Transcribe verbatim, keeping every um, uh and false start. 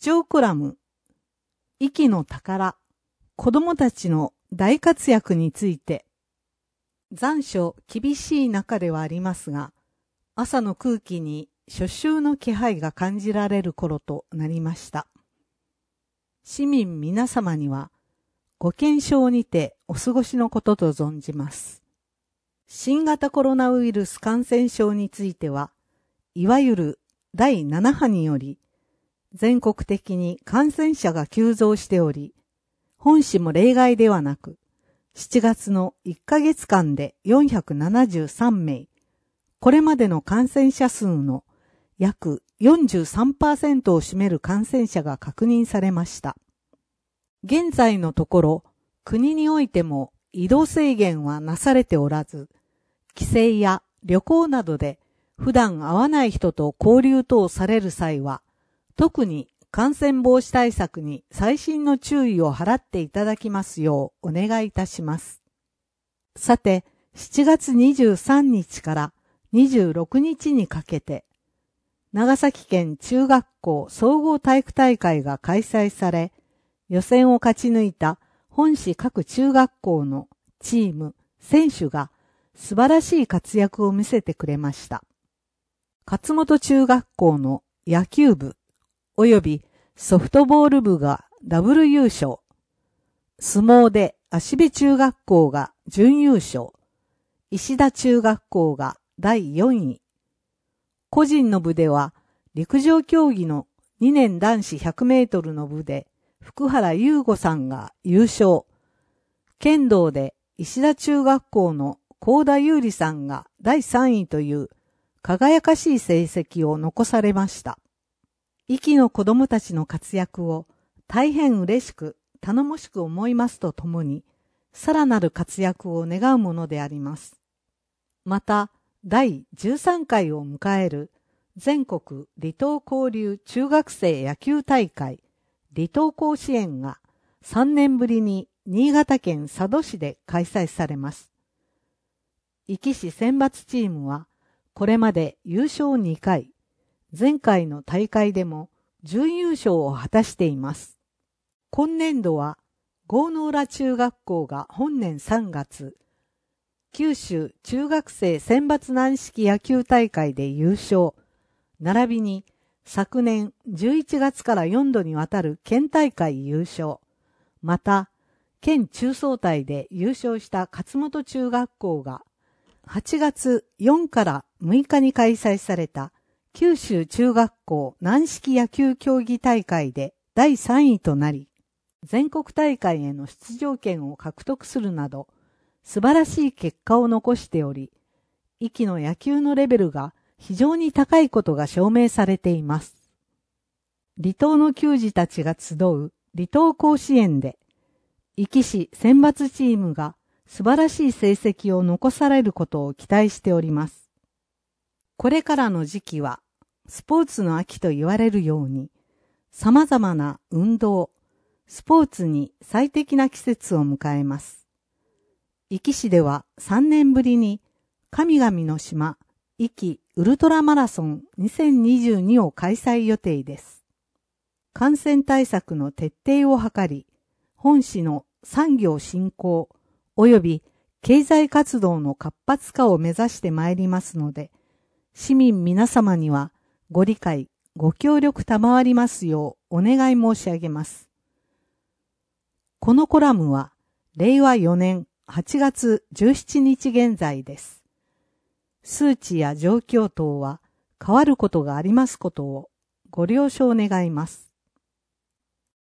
張コラム、息の宝、子供たちの大活躍について。残暑厳しい中ではありますが、朝の空気に初秋の気配が感じられる頃となりました。市民皆様には、ご健勝にてお過ごしのことと存じます。新型コロナウイルス感染症については、いわゆるだいなな波により、全国的に感染者が急増しており、本市も例外ではなく、しちがつのいっかげつかんでよんひゃくななじゅうさんめい、これまでの感染者数の約 よんじゅうさんパーセント を占める感染者が確認されました。現在のところ、国においても移動制限はなされておらず、帰省や旅行などで普段会わない人と交流等される際は、特に感染防止対策に細心の注意を払っていただきますようお願いいたします。さて、しちがつにじゅうさんにちからにじゅうろくにちにかけて、長崎県中学校総合体育大会が開催され、予選を勝ち抜いた本市各中学校のチーム、選手が素晴らしい活躍を見せてくれました。勝本中学校の野球部、およびソフトボール部がダブル優勝。相撲で芦部中学校が準優勝。石田中学校がだいよんい。個人の部では陸上競技のにねん男子ひゃくメートルの部で福原優吾さんが優勝。剣道で石田中学校の高田優里さんがだいさんいという輝かしい成績を残されました。息の子供たちの活躍を大変嬉しく頼もしく思いますとともに、さらなる活躍を願うものであります。また、だいじゅうさんかいを迎える全国離島交流中学生野球大会離島甲子園がさんねんぶりに新潟県佐渡市で開催されます。壱岐市選抜チームはこれまで優勝にかい、前回の大会でも準優勝を果たしています。今年度は郷野浦中学校が本年さんがつ、九州中学生選抜軟式野球大会で優勝、並びに昨年じゅういちがつからよんどにわたる県大会優勝、また県中総体で優勝した勝本中学校がはちがつよっかからむいかに開催された九州中学校軟式野球競技大会でだいさんいとなり、全国大会への出場権を獲得するなど、素晴らしい結果を残しており、息の野球のレベルが非常に高いことが証明されています。離島の球児たちが集う離島甲子園で、壱岐市選抜チームが素晴らしい成績を残されることを期待しております。これからの時期は、スポーツの秋と言われるように、様々な運動、スポーツに最適な季節を迎えます。壱岐市ではさんねんぶりに神々の島壱岐ウルトラマラソンにせんにじゅうにを開催予定です。感染対策の徹底を図り、本市の産業振興及び経済活動の活発化を目指してまいりますので、市民皆様にはご理解、ご協力賜りますようお願い申し上げます。このコラムは、れいわよねんはちがつじゅうしちにち現在です。数値や状況等は変わることがありますことをご了承願います。